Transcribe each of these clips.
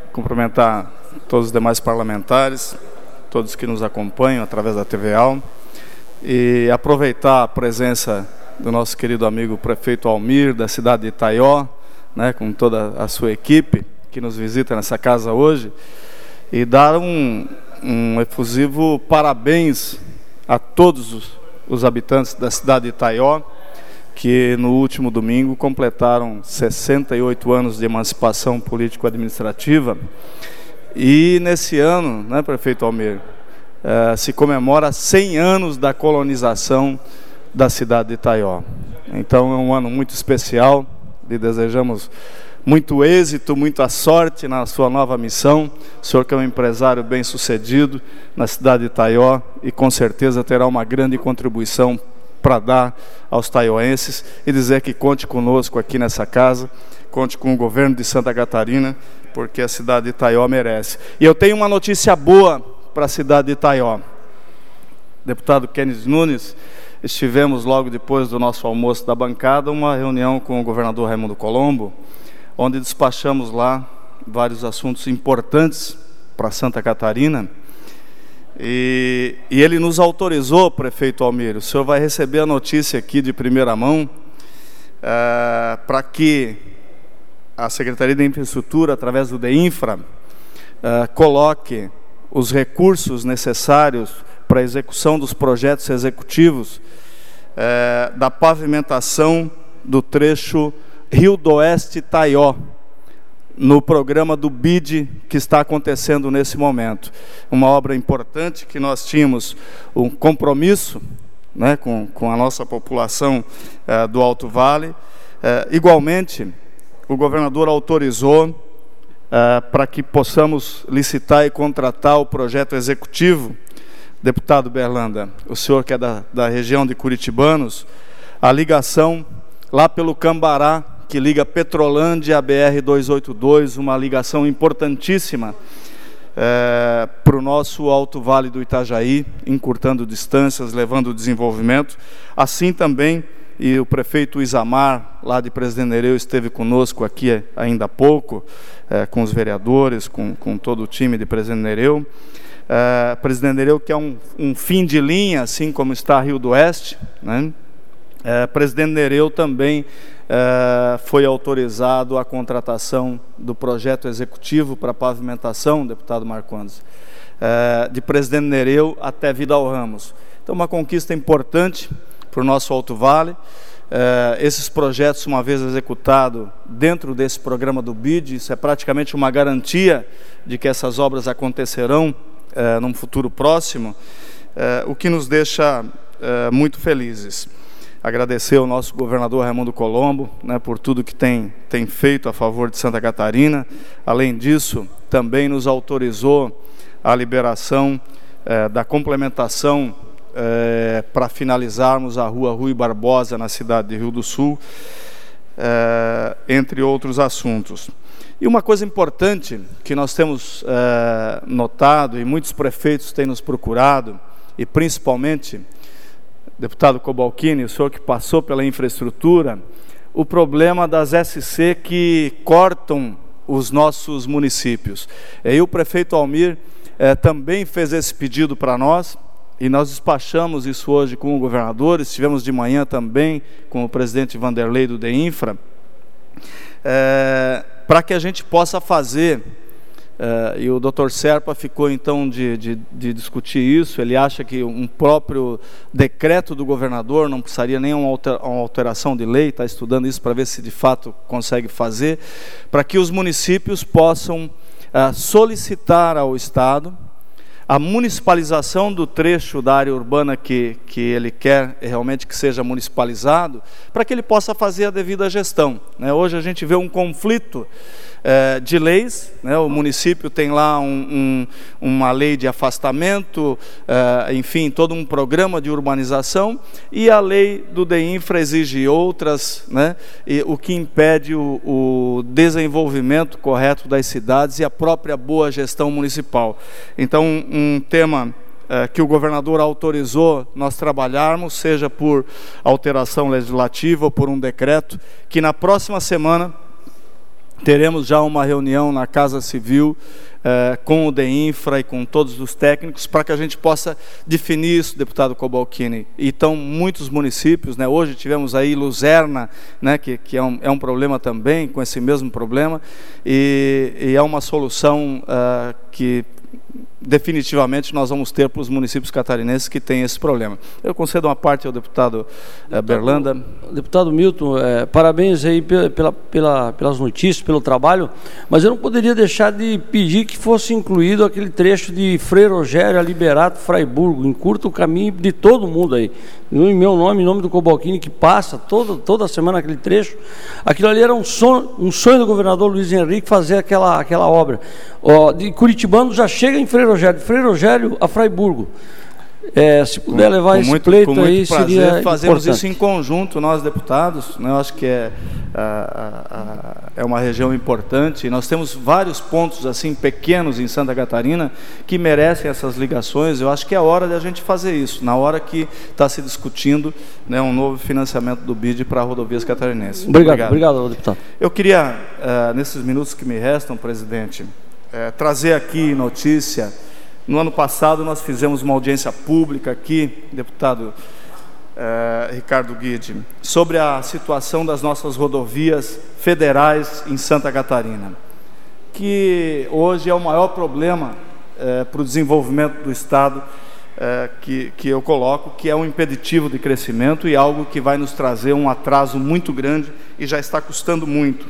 cumprimentar todos os demais parlamentares, todos que nos acompanham através da TVAL, e aproveitar a presença do nosso querido amigo prefeito Almir, da cidade de Itaió, né, com toda a sua equipe, que nos visita nessa casa hoje, e dar um efusivo parabéns a todos os habitantes da cidade de Itaió, que no último domingo completaram 68 anos de emancipação político-administrativa. E nesse ano, né, prefeito Almir, se comemora 100 anos da colonização da cidade de Itaió. Então é um ano muito especial, lhe desejamos muito êxito, muita sorte na sua nova missão. O senhor que é um empresário bem-sucedido na cidade de Itaió e com certeza terá uma grande contribuição para dar aos taioenses, e dizer que conte conosco aqui nessa casa, conte com o governo de Santa Catarina, porque a cidade de Itaió merece. E eu tenho uma notícia boa para a cidade de Itaió. Deputado Kennedy Nunes, estivemos logo depois do nosso almoço da bancada, uma reunião com o governador Raimundo Colombo, onde despachamos lá vários assuntos importantes para Santa Catarina. E ele nos autorizou, prefeito Almir, o senhor vai receber a notícia aqui de primeira mão, para que a Secretaria de Infraestrutura, através do DEINFRA, coloque os recursos necessários para a execução dos projetos executivos da pavimentação do trecho Rio do Oeste-Itaió, no programa do BID que está acontecendo nesse momento. Uma obra importante que nós tínhamos um compromisso, né, com a nossa população do Alto Vale. Igualmente, o governador autorizou para que possamos licitar e contratar o projeto executivo. Deputado Berlanda, o senhor que é da região de Curitibanos, a ligação lá pelo Cambará, que liga Petrolândia à BR-282, uma ligação importantíssima para o nosso Alto Vale do Itajaí, encurtando distâncias, levando desenvolvimento. Assim também, e o prefeito Isamar, lá de Presidente Nereu, esteve conosco aqui ainda há pouco, com os vereadores, com todo o time de Presidente Nereu. Presidente Nereu, que é um fim de linha, assim como está Rio do Oeste, né? Presidente Nereu também foi autorizado a contratação do projeto executivo para pavimentação, deputado Marcondes, de Presidente Nereu até Vidal Ramos. Então, uma conquista importante para o nosso Alto Vale. Esses projetos, uma vez executados dentro desse programa do BID, isso é praticamente uma garantia de que essas obras acontecerão num futuro próximo, o que nos deixa muito felizes. Agradecer ao nosso governador Raimundo Colombo, né, por tudo que tem feito a favor de Santa Catarina. Além disso, também nos autorizou a liberação da complementação para finalizarmos a rua Rui Barbosa na cidade de Rio do Sul, entre outros assuntos. E uma coisa importante que nós temos notado, e muitos prefeitos têm nos procurado, e principalmente deputado Cobalcini, o senhor que passou pela infraestrutura, o problema das SC que cortam os nossos municípios. E o prefeito Almir também fez esse pedido para nós, e nós despachamos isso hoje com o governador, estivemos de manhã também com o presidente Vanderlei do DEINFRA, para que a gente possa fazer, e o doutor Serpa ficou então de discutir isso. Ele acha que um próprio decreto do governador não precisaria nem uma alteração de lei, está estudando isso para ver se de fato consegue fazer, para que os municípios possam solicitar ao Estado a municipalização do trecho da área urbana que ele quer realmente que seja municipalizado, para que ele possa fazer a devida gestão, né? Hoje a gente vê um conflito de leis, né? O município tem lá uma lei de afastamento, enfim, todo um programa de urbanização, e a lei do DEINFRA exige outras, né? E o que impede o desenvolvimento correto das cidades e a própria boa gestão municipal. Então, um tema que o governador autorizou nós trabalharmos, seja por alteração legislativa ou por um decreto, que na próxima semana teremos já uma reunião na Casa Civil com o DEINFRA e com todos os técnicos para que a gente possa definir isso, deputado Cobalcini. Então, muitos municípios, né, hoje tivemos aí Luzerna, né, que é um problema também, com esse mesmo problema, e é uma solução que definitivamente nós vamos ter para os municípios catarinenses que têm esse problema. Eu concedo uma parte ao deputado Berlanda. Deputado Milton, parabéns aí pelas notícias, pelo trabalho, mas eu não poderia deixar de pedir que fosse incluído aquele trecho de Frei Rogério a Liberato Fraiburgo, encurta o caminho de todo mundo aí. Em meu nome, em nome do Cobalcini, que passa toda semana aquele trecho. Aquilo ali era um sonho do governador Luiz Henrique fazer aquela obra. De Curitibano já chega em Frei Rogério, de Frei Rogério a Fraiburgo. Se puder levar esse pleito aí, seria fazemos importante. isso em conjunto, nós deputados, né? Eu acho que é uma região importante. Nós temos vários pontos assim pequenos em Santa Catarina que merecem essas ligações. Eu acho que é hora de a gente fazer isso, na hora que está se discutindo, né, um novo financiamento do BID para rodovias catarinenses. Obrigado, deputado. Eu queria, nesses minutos que me restam, presidente, trazer aqui notícia. No ano passado, nós fizemos uma audiência pública aqui, deputado Ricardo Guide, sobre a situação das nossas rodovias federais em Santa Catarina, que hoje é o maior problema para o desenvolvimento do Estado, que eu coloco, que é um impeditivo de crescimento e algo que vai nos trazer um atraso muito grande e já está custando muito.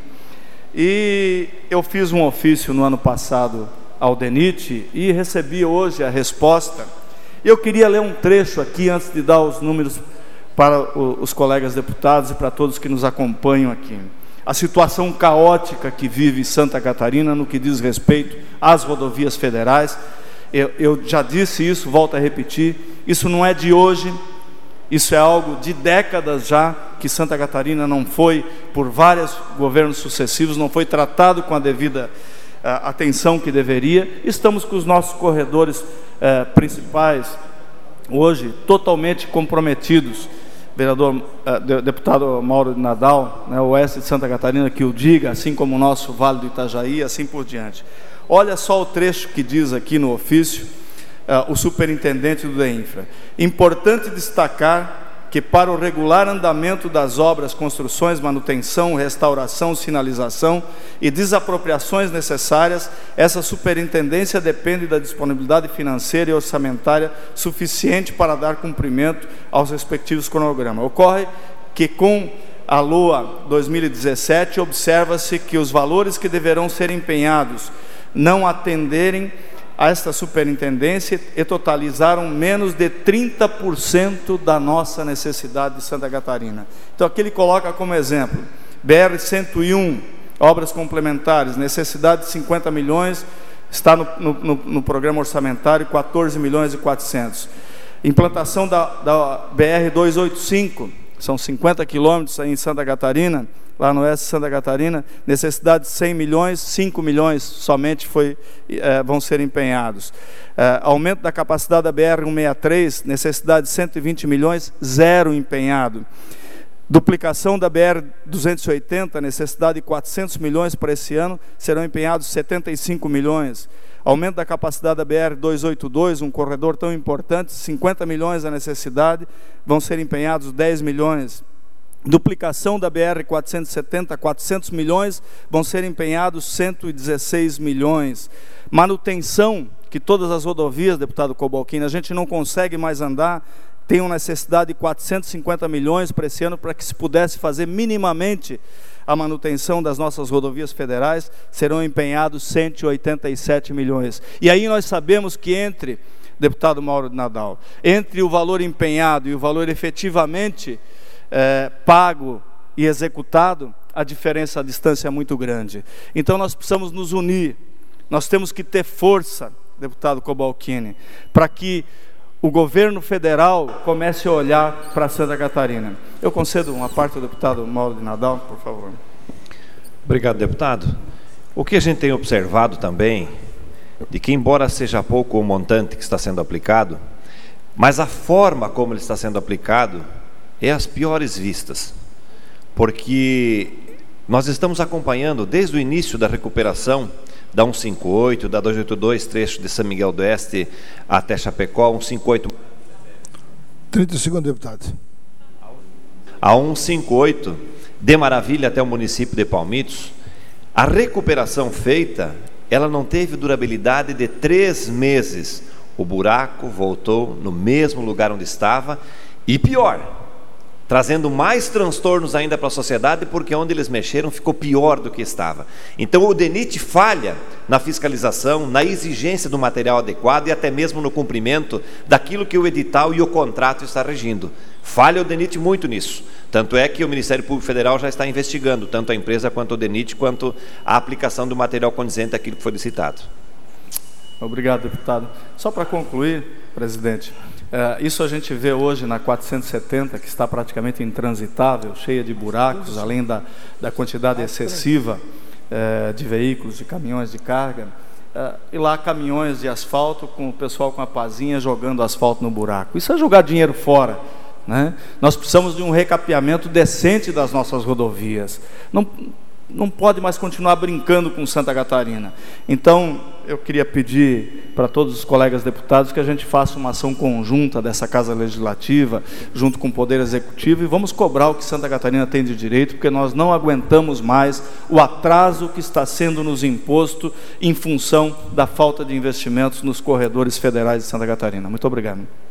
E eu fiz um ofício no ano passado ao DENIT e recebi hoje a resposta. Eu queria ler um trecho aqui antes de dar os números para os colegas deputados e para todos que nos acompanham aqui. A situação caótica que vive Santa Catarina no que diz respeito às rodovias federais, eu já disse isso, volto a repetir, isso não é de hoje, isso é algo de décadas já, que Santa Catarina não foi, por vários governos sucessivos, não foi tratado com a devida atenção que deveria. Estamos com os nossos corredores principais hoje totalmente comprometidos. Deputado Mauro de Nadal, né, o oeste de Santa Catarina, que o diga, assim como o nosso Vale do Itajaí, assim por diante. Olha só o trecho que diz aqui no ofício o superintendente do DEINFRA. Importante destacar que para o regular andamento das obras, construções, manutenção, restauração, sinalização e desapropriações necessárias, essa superintendência depende da disponibilidade financeira e orçamentária suficiente para dar cumprimento aos respectivos cronogramas. Ocorre que com a LOA 2017 observa-se que os valores que deverão ser empenhados não atenderem a esta superintendência e totalizaram menos de 30% da nossa necessidade de Santa Catarina. Então aqui ele coloca como exemplo, BR-101, obras complementares, necessidade de 50 milhões, está no programa orçamentário 14 milhões e 400. Implantação da BR-285, são 50 quilômetros aí em Santa Catarina, lá no oeste de Santa Catarina, necessidade de 100 milhões, 5 milhões somente vão ser empenhados. Aumento da capacidade da BR-163, necessidade de 120 milhões, 0 empenhado. Duplicação da BR-280, necessidade de 400 milhões para esse ano, serão empenhados 75 milhões. Aumento da capacidade da BR-282, um corredor tão importante, 50 milhões a necessidade, vão ser empenhados 10 milhões. Duplicação da BR-470, 400 milhões, vão ser empenhados 116 milhões. Manutenção, que todas as rodovias, deputado Cobalcini, a gente não consegue mais andar, tem uma necessidade de 450 milhões para esse ano, para que se pudesse fazer minimamente a manutenção das nossas rodovias federais, serão empenhados 187 milhões. E aí nós sabemos que deputado Mauro de Nadal, entre o valor empenhado e o valor efetivamente pago e executado, a diferença, a distância é muito grande. Então nós precisamos nos unir, nós temos que ter força, deputado Cobalcini, para que o governo federal comece a olhar para Santa Catarina. Eu concedo uma parte ao deputado Mauro de Nadal, por favor. Obrigado, deputado. O que a gente tem observado também, de que embora seja pouco o montante que está sendo aplicado, mas a forma como ele está sendo aplicado é as piores vistas, porque Nós estamos acompanhando desde o início da recuperação da 158, da 282, trecho de São Miguel do Oeste até Chapecó, 158... 30 segundos, deputado. A 158, de Maravilha até o município de Palmitos, a recuperação feita, ela não teve durabilidade de 3 meses. O buraco voltou no mesmo lugar onde estava, e pior, trazendo mais transtornos ainda para a sociedade, porque onde eles mexeram ficou pior do que estava. Então o DENIT falha na fiscalização, na exigência do material adequado e até mesmo no cumprimento daquilo que o edital e o contrato está regindo. Falha o DENIT muito nisso. Tanto é que o Ministério Público Federal já está investigando, tanto a empresa quanto o DENIT, quanto a aplicação do material condizente àquilo que foi licitado. Obrigado, deputado. Só para concluir, presidente, isso a gente vê hoje na 470, que está praticamente intransitável, cheia de buracos, além da quantidade excessiva de veículos, de caminhões de carga, e lá caminhões de asfalto com o pessoal com a pazinha jogando asfalto no buraco. Isso é jogar dinheiro fora, né? Nós precisamos de um recapeamento decente das nossas rodovias. Não pode mais continuar brincando com Santa Catarina. Então, eu queria pedir para todos os colegas deputados que a gente faça uma ação conjunta dessa Casa Legislativa, junto com o Poder Executivo, e vamos cobrar o que Santa Catarina tem de direito, porque nós não aguentamos mais o atraso que está sendo nos imposto em função da falta de investimentos nos corredores federais de Santa Catarina. Muito obrigado.